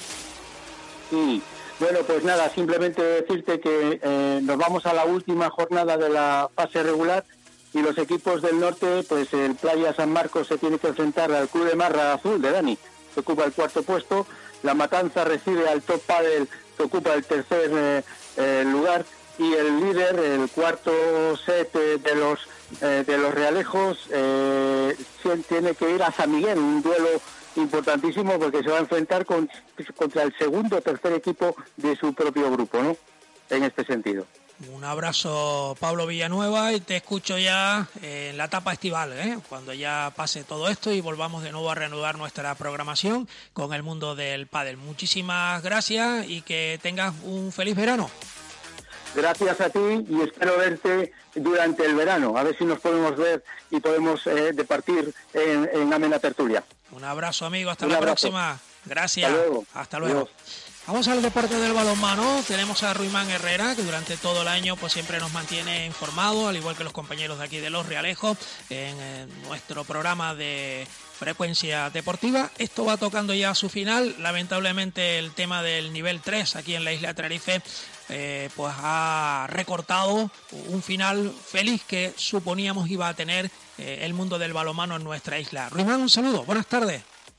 Sí, bueno, pues nada, simplemente decirte que eh, nos vamos a la última jornada de la fase regular y los equipos del norte, pues el Playa San Marcos se tiene que enfrentar al Club de Marra Azul de Dani, que ocupa el cuarto puesto. La Matanza recibe al Top Padel, que ocupa el tercer eh, eh, lugar, y el líder, el cuarto set eh, de los eh, de los Realejos, eh, tiene que ir a San Miguel, un duelo importantísimo porque se va a enfrentar con, contra el segundo o tercer equipo de su propio grupo, ¿no? En este sentido. Un abrazo, Pablo Villanueva, y te escucho ya en la etapa estival, ¿eh? Cuando ya pase todo esto y volvamos de nuevo a reanudar nuestra programación con el mundo del pádel. Muchísimas gracias y que tengas un feliz verano. Gracias a ti y espero verte durante el verano, a ver si nos podemos ver y podemos eh, departir en, en amena tertulia. Un abrazo, amigo, hasta Un la abrazo. próxima. Gracias. Hasta luego. Hasta luego. Adiós. Vamos al deporte del balonmano. Tenemos a Ruimán Herrera, que durante todo el año pues siempre nos mantiene informados, al igual que los compañeros de aquí de Los Realejos, en, en nuestro programa de Frecuencia Deportiva. Esto va tocando ya a su final. Lamentablemente el tema del nivel tres aquí en la isla de Tenerife eh, pues ha recortado un final feliz que suponíamos iba a tener eh, el mundo del balonmano en nuestra isla. Ruimán, un saludo. Buenas tardes.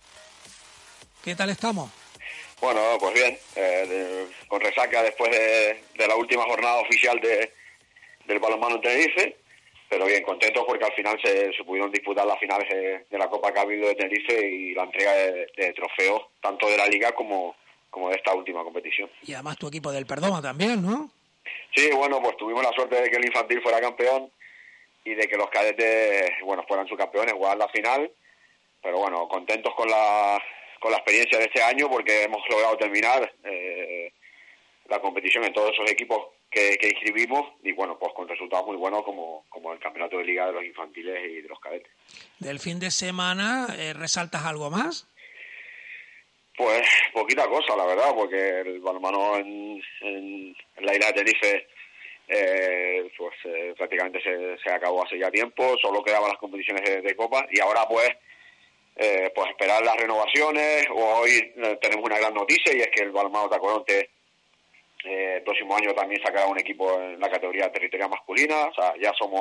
¿Qué tal estamos? Bueno, pues bien, eh, de, con resaca después de, de la última jornada oficial de, del balonmano en Tenerife, pero bien, contentos porque al final se, se pudieron disputar las finales de, de la Copa Cabildo de Tenerife y la entrega de, de trofeos, tanto de la Liga como, como de esta última competición. Y además tu equipo del Perdoma también, ¿no? Sí, bueno, pues tuvimos la suerte de que el infantil fuera campeón y de que los cadetes, bueno, fueran subcampeones, jugar la final, pero bueno, contentos con la... con la experiencia de este año porque hemos logrado terminar eh, la competición en todos esos equipos que, que inscribimos, y bueno, pues con resultados muy buenos como, como el campeonato de liga de los infantiles y de los cadetes. Del fin de semana, eh, ¿resaltas algo más? Pues poquita cosa, la verdad, porque el balonmano en, en, en la isla de Tenerife eh, pues eh, prácticamente se, se acabó hace ya tiempo, solo quedaban las competiciones de, de Copa, y ahora pues eh, pues esperar las renovaciones. Hoy eh, tenemos una gran noticia, y es que el balonmano Tacoronte eh, el próximo año también sacará un equipo en la categoría territorial masculina. O sea, ya somos,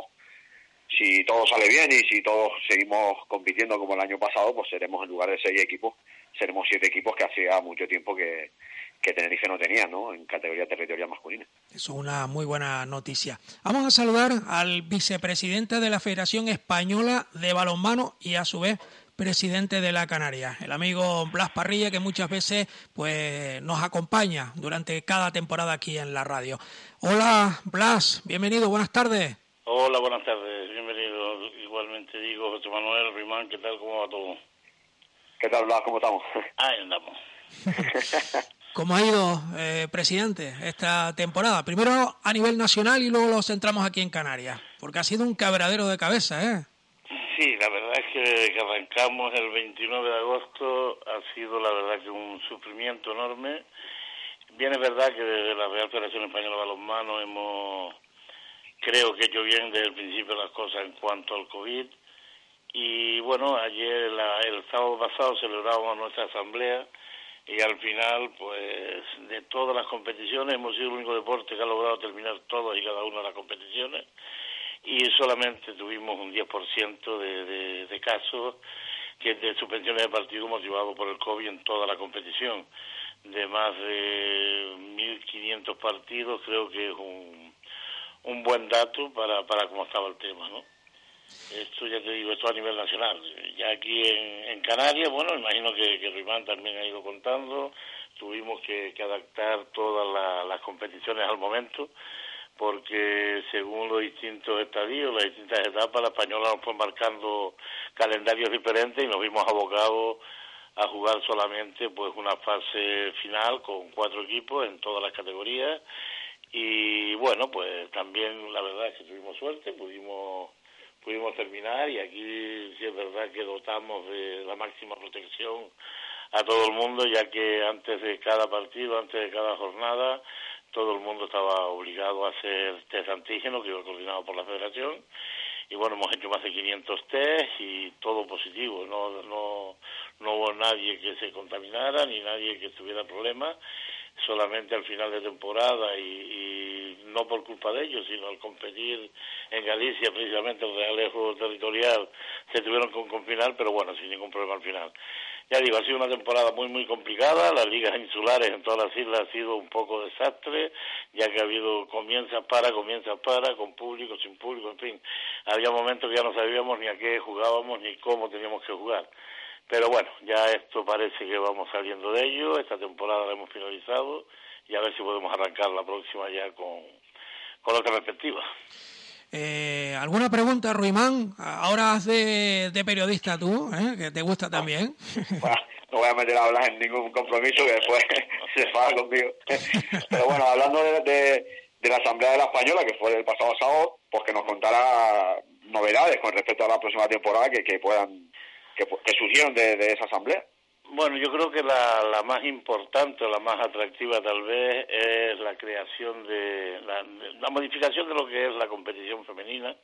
si todo sale bien y si todos seguimos compitiendo como el año pasado, pues seremos, en lugar de seis equipos, seremos siete equipos, que hacía mucho tiempo que, que Tenerife no tenía, ¿no?, en categoría territorial masculina. Eso es una muy buena noticia. Vamos a saludar al vicepresidente de la Federación Española de Balonmano y a su vez presidente de la Canaria, el amigo Blas Parrilla, que muchas veces pues nos acompaña durante cada temporada aquí en la radio. Hola Blas, bienvenido, buenas tardes. Hola, buenas tardes, bienvenido. Igualmente digo, José Manuel Rimán, ¿qué tal? ¿Cómo va todo? ¿Qué tal, Blas? ¿Cómo estamos? Ahí andamos. ¿Cómo ha ido, eh, presidente, esta temporada? Primero a nivel nacional y luego lo centramos aquí en Canarias, porque ha sido un quebradero de cabeza, ¿eh? Sí, la verdad es que, que arrancamos el veintinueve de agosto, ha sido la verdad que un sufrimiento enorme. Bien, es verdad que desde la Real Federación Española de Balonmano hemos, creo que hecho bien desde el principio las cosas en cuanto al COVID. Y bueno, ayer, la, el sábado pasado, celebramos nuestra asamblea y al final, pues, de todas las competiciones, hemos sido el único deporte que ha logrado terminar todas y cada una de las competiciones, y solamente tuvimos un diez por ciento de, de, de casos que de suspensiones de partido motivados por el COVID en toda la competición. De más de mil quinientos partidos, creo que es un, un buen dato para, para cómo estaba el tema, ¿no? Esto ya te digo, esto a nivel nacional. Ya aquí en, en Canarias, bueno, imagino que, que Rimán también ha ido contando, tuvimos que, que adaptar todas la, las competiciones al momento, porque según los distintos estadios, las distintas etapas, la española nos fue marcando calendarios diferentes y nos vimos abocados a jugar solamente pues una fase final con cuatro equipos en todas las categorías. Y bueno, pues también la verdad es que tuvimos suerte, pudimos pudimos terminar, y aquí sí es verdad que dotamos de la máxima protección a todo el mundo, ya que antes de cada partido, antes de cada jornada, todo el mundo estaba obligado a hacer test antígeno, que iba coordinado por la Federación, y bueno, hemos hecho más de quinientos test y todo positivo, no no no hubo nadie que se contaminara ni nadie que tuviera problemas. Solamente al final de temporada, y, y no por culpa de ellos, sino al competir en Galicia, precisamente el Realejo territorial, se tuvieron que confinar, pero bueno, sin ningún problema al final. Ya digo, ha sido una temporada muy, muy complicada. Las ligas insulares en todas las islas ha sido un poco desastre, ya que ha habido comienzas para, comienzas para, con público, sin público, en fin. Había momentos que ya no sabíamos ni a qué jugábamos ni cómo teníamos que jugar. Pero bueno, ya esto parece que vamos saliendo de ello, esta temporada la hemos finalizado y a ver si podemos arrancar la próxima ya con, con otra perspectiva. Eh, ¿Alguna pregunta, Ruimán? Ahora haz de, de periodista tú, ¿eh? Que te gusta también. Bueno, no voy a meter a hablar en ningún compromiso que después se enfada conmigo. Pero bueno, hablando de, de, de la Asamblea de la Española, que fue el pasado sábado, pues que nos contara novedades con respecto a la próxima temporada que, que puedan que, que surgieron de, de esa asamblea. Bueno, yo creo que la, la más importante o la más atractiva tal vez es la creación de la, la modificación de lo que es la competición femenina,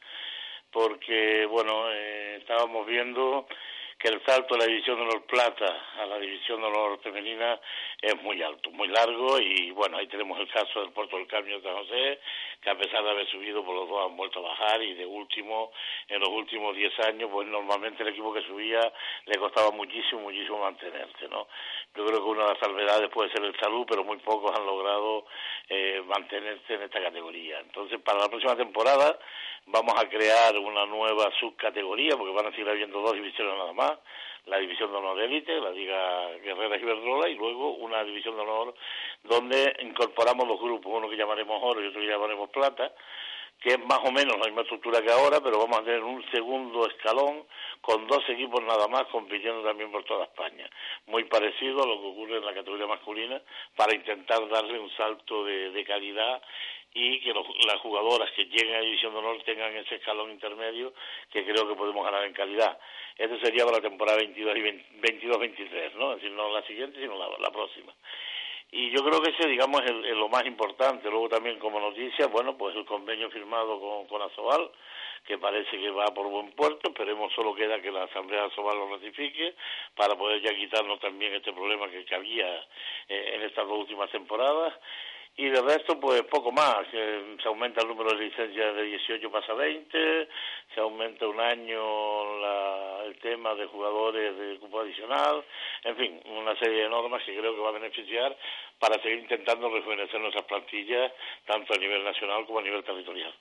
porque bueno, eh, estábamos viendo que el salto de la división de honor plata a la división de honor femenina es muy alto, muy largo, y bueno, ahí tenemos el caso del Puerto del Carmen de San José, que a pesar de haber subido, por los dos han vuelto a bajar, y de último, en los últimos diez años, pues normalmente el equipo que subía le costaba muchísimo, muchísimo mantenerse, ¿no? Yo creo que una de las salvedades puede ser el salud, pero muy pocos han logrado eh, mantenerse en esta categoría. Entonces, para la próxima temporada vamos a crear una nueva subcategoría, porque van a seguir habiendo dos divisiones nada más, la división de honor de élite, la Liga Guerrera Iberdrola, y luego una división de honor donde incorporamos dos grupos, uno que llamaremos oro y otro que llamaremos plata, que es más o menos la misma estructura que ahora, pero vamos a tener un segundo escalón con dos equipos nada más compitiendo también por toda España. Muy parecido a lo que ocurre en la categoría masculina, para intentar darle un salto de, de calidad y que los, las jugadoras que lleguen a División de Honor tengan ese escalón intermedio que creo que podemos ganar en calidad. Esto sería para la temporada veintidós y veintidós veintitrés, ¿no? Es decir, no la siguiente, sino la, la próxima. Y yo creo que ese, digamos, es, el, es lo más importante. Luego también como noticia, bueno, pues el convenio firmado con, con Asobal, que parece que va por buen puerto. Esperemos, solo queda que la Asamblea de Asobal lo ratifique para poder ya quitarnos también este problema que, que había eh, en estas dos últimas temporadas. Y de resto, pues poco más. Eh, se aumenta el número de licencias de dieciocho pasa a veinte, se aumenta un año la, el tema de jugadores de cupo adicional, en fin, una serie de normas que creo que va a beneficiar para seguir intentando rejuvenecer nuestras plantillas, tanto a nivel nacional como a nivel territorial.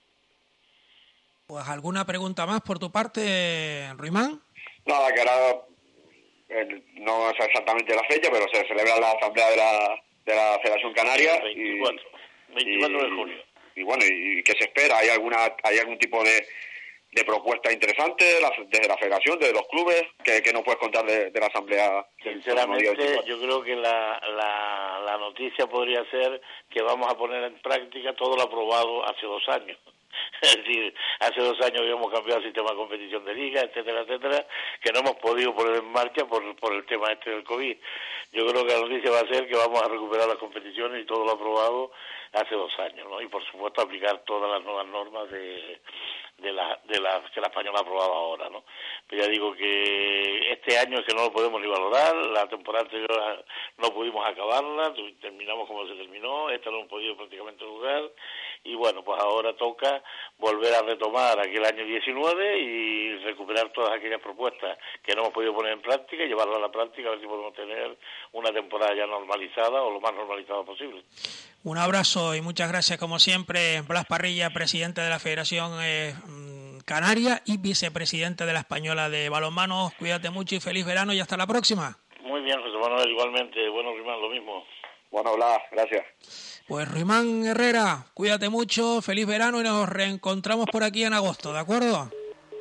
Pues alguna pregunta más por tu parte, Ruimán. Nada, que ahora eh, no es exactamente la fecha, pero se celebra la asamblea de la de la Federación Canaria veinticuatro, y, veinticuatro de junio. Y, y bueno, y, y ¿qué se espera? ¿Hay alguna hay algún tipo de, de propuesta interesante de la, desde la Federación, desde los clubes, que, que nos puedes contar de, de la asamblea? Sinceramente, yo creo que la, la, la noticia podría ser que vamos a poner en práctica todo lo aprobado hace dos años. Es decir, hace dos años habíamos cambiado el sistema de competición de liga, etcétera, etcétera, que no hemos podido poner en marcha por, por el tema este del COVID. Yo creo que la noticia va a ser que vamos a recuperar las competiciones y todo lo aprobado hace dos años, ¿no? Y por supuesto aplicar todas las nuevas normas de, de la, de la que la española ha aprobado ahora, ¿no? Pero ya digo que este año es que no lo podemos ni valorar, la temporada anterior no pudimos acabarla, terminamos como se terminó, esta no hemos podido prácticamente jugar, y bueno, pues ahora toca volver a retomar aquel año diecinueve y recuperar todas aquellas propuestas que no hemos podido poner en práctica y llevarlas a la práctica, a ver si podemos tener una temporada ya normalizada o lo más normalizada posible. Un abrazo y muchas gracias como siempre, Blas Parrilla, presidente de la Federación eh, Canaria y vicepresidente de la Española de Balonmano. Cuídate mucho y feliz verano y hasta la próxima. Muy bien, José Manuel, igualmente. Bueno, Ruimán, lo mismo. Bueno, Blas, gracias. Pues Ruimán Herrera, cuídate mucho, feliz verano y nos reencontramos por aquí en agosto, ¿de acuerdo?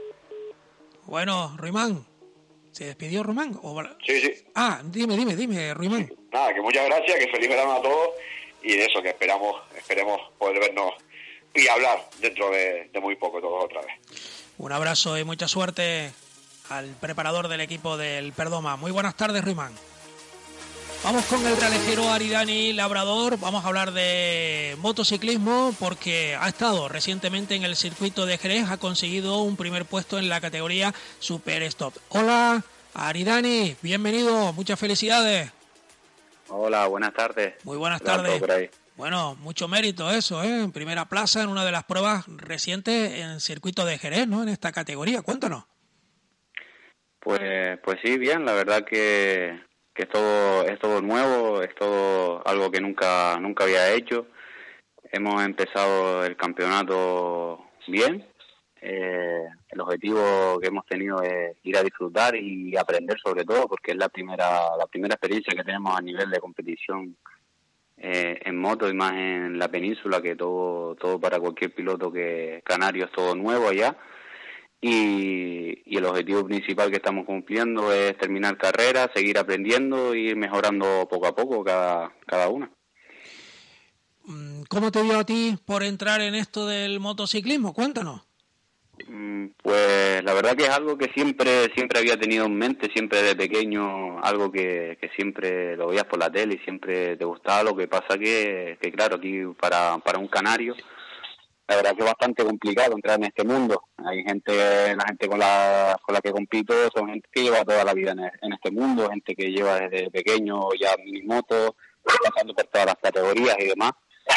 Bueno, Ruimán, ¿se despidió Ruimán? ¿O... Sí, sí. Ah, dime, dime, dime, Ruimán. Sí. Nada, que muchas gracias, que feliz verano a todos y de eso, que esperamos esperemos poder vernos y hablar dentro de, de muy poco todos otra vez. Un abrazo y mucha suerte al preparador del equipo del Perdoma. Muy buenas tardes, Ruimán. Vamos con el realejero Aridani Labrador, vamos a hablar de motociclismo porque ha estado recientemente en el circuito de Jerez, ha conseguido un primer puesto en la categoría Super Stop. Hola Aridani, bienvenido, muchas felicidades. Hola, buenas tardes. Muy buenas tardes. Bueno, mucho mérito eso, ¿eh? En primera plaza en una de las pruebas recientes en el circuito de Jerez, ¿no? En esta categoría, cuéntanos. Pues, pues sí, bien, la verdad que... que es todo es todo nuevo, es todo algo que nunca nunca había hecho. Hemos empezado el campeonato bien. Eh, el objetivo que hemos tenido es ir a disfrutar y aprender sobre todo, porque es la primera la primera experiencia que tenemos a nivel de competición eh, en moto y más en la península, que todo todo para cualquier piloto que canario es todo nuevo allá. Y, y el objetivo principal que estamos cumpliendo es terminar carrera, seguir aprendiendo e ir mejorando poco a poco cada, cada una. ¿Cómo te dio a ti por entrar en esto del motociclismo? Cuéntanos. Pues la verdad que es algo que siempre siempre había tenido en mente, siempre de pequeño, algo que, que siempre lo veías por la tele y siempre te gustaba. Lo que pasa que, que claro, aquí para, para un canario la verdad que es bastante complicado entrar en este mundo. Hay gente, la gente con la con la que compito son gente que lleva toda la vida en, en este mundo, gente que lleva desde pequeño ya minimotos, pasando por todas las categorías y demás.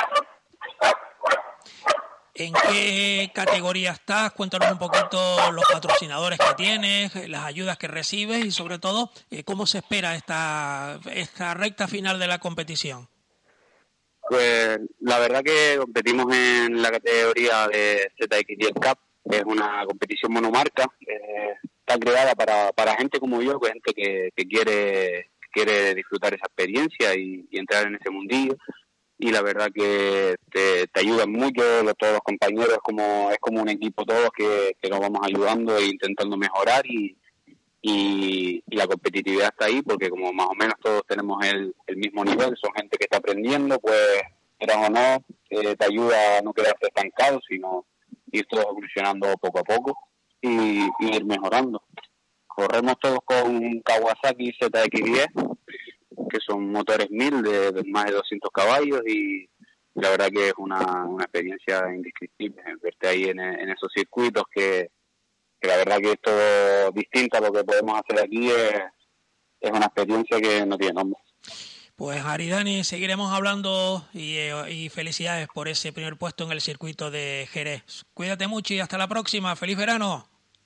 ¿En qué categoría estás? Cuéntanos un poquito los patrocinadores que tienes, las ayudas que recibes y sobre todo, ¿cómo se espera esta, esta recta final de la competición? Pues la verdad que competimos en la categoría de Z X diez Cup, que es una competición monomarca, eh, está creada para, para gente como yo, que gente que, que quiere quiere disfrutar esa experiencia y, y entrar en ese mundillo. Y la verdad que te, te ayudan mucho todos los compañeros, como es como un equipo todos que, que nos vamos ayudando e intentando mejorar y, y, y la competitividad está ahí porque como más o menos todos tenemos el, el mismo nivel, son gente que está aprendiendo, pues quieran o no, eh, te ayuda a no quedarte estancado, sino ir todos evolucionando poco a poco y, y ir mejorando. Corremos todos con Kawasaki Z X diez, que son motores mil de, de más de doscientos caballos, y la verdad que es una, una experiencia indescriptible verte ahí en, en esos circuitos, que, que la verdad que es todo distinto a lo que podemos hacer aquí. Es, es una experiencia que no tiene nombre. Pues Aridani, seguiremos hablando y, y felicidades por ese primer puesto en el circuito de Jerez. Cuídate mucho y hasta la próxima. ¡Feliz verano!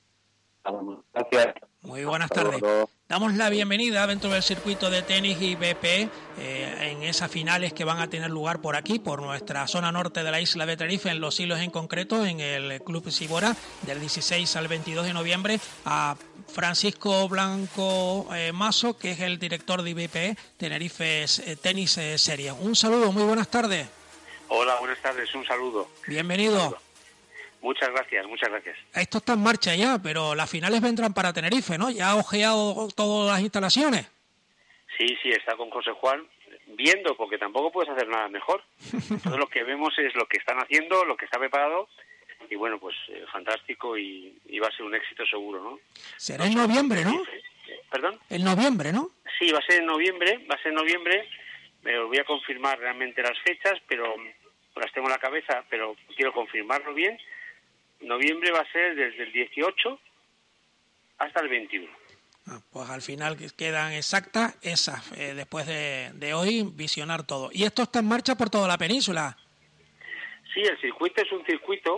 Gracias. Muy buenas tardes. Damos la bienvenida dentro del circuito de tenis I B P eh, en esas finales que van a tener lugar por aquí, por nuestra zona norte de la isla de Tenerife, en Los Silos en concreto, en el Club Sibora, del dieciséis al veintidós de noviembre, a Francisco Blanco eh, Mazo, que es el director de I B P Tenerife eh, Tenis eh, Series. Un saludo, muy buenas tardes. Hola, buenas tardes, un saludo. Bienvenido. Un saludo. Muchas gracias, muchas gracias. Esto está en marcha ya, pero las finales vendrán para Tenerife, ¿no? ¿Ya ha ojeado todas las instalaciones? Sí, sí, está con José Juan viendo, porque tampoco puedes hacer nada mejor. Todo lo que vemos es lo que están haciendo, lo que está preparado, y bueno, pues eh, fantástico, y, y va a ser un éxito seguro, ¿no? Será en noviembre, ¿no? ¿Perdón? En noviembre, ¿no? Sí, va a ser en noviembre, va a ser en noviembre. Me voy a confirmar realmente las fechas, pero las tengo en la cabeza, pero quiero confirmarlo bien. Noviembre va a ser desde el dieciocho hasta el veintiuno. Ah, pues al final quedan exactas esas, eh, después de, de hoy, visionar todo. ¿Y esto está en marcha por toda la península? Sí, el circuito es un circuito,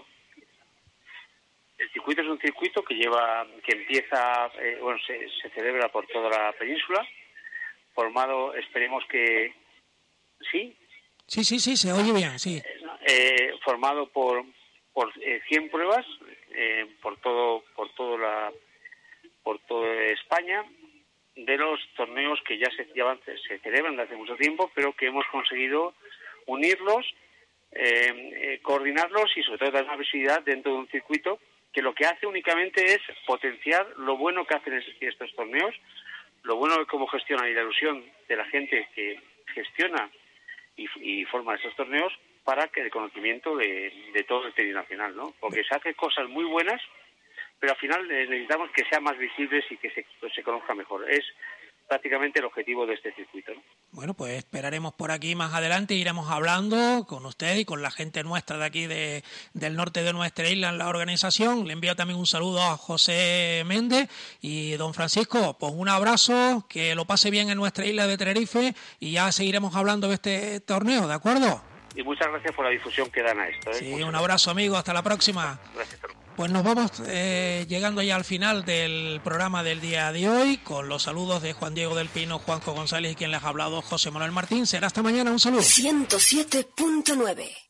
el circuito es un circuito que lleva, que empieza, eh, bueno, se, se celebra por toda la península, formado, esperemos que, ¿sí? Sí, sí, sí, se oye bien, sí. Eh, formado por por eh, cien pruebas eh, por todo por todo la por toda España, de los torneos que ya se llevan, se celebran desde hace mucho tiempo, pero que hemos conseguido unirlos, eh, eh, coordinarlos y sobre todo dar una visibilidad dentro de un circuito que lo que hace únicamente es potenciar lo bueno que hacen estos torneos, lo bueno de cómo gestionan y la ilusión de la gente que gestiona y, y forma estos torneos, para que el conocimiento de, de todo el tenis nacional, ¿no? Porque se hacen cosas muy buenas, pero al final necesitamos que sean más visibles y que se, pues, se conozca mejor. Es prácticamente el objetivo de este circuito, ¿no? Bueno, pues esperaremos por aquí más adelante, iremos hablando con usted y con la gente nuestra de aquí de, del norte de nuestra isla en la organización. Le envío también un saludo a José Méndez y don Francisco, pues un abrazo, que lo pase bien en nuestra isla de Tenerife y ya seguiremos hablando de este torneo, ¿de acuerdo? Y muchas gracias por la difusión que dan a esto, ¿eh? Sí, muchas un abrazo, amigo, hasta la próxima. Gracias. Pues nos vamos eh, llegando ya al final del programa del día de hoy, con los saludos de Juan Diego del Pino, Juanjo González y quien les ha hablado, José Manuel Martín. Será hasta mañana, un saludo. ciento siete punto nueve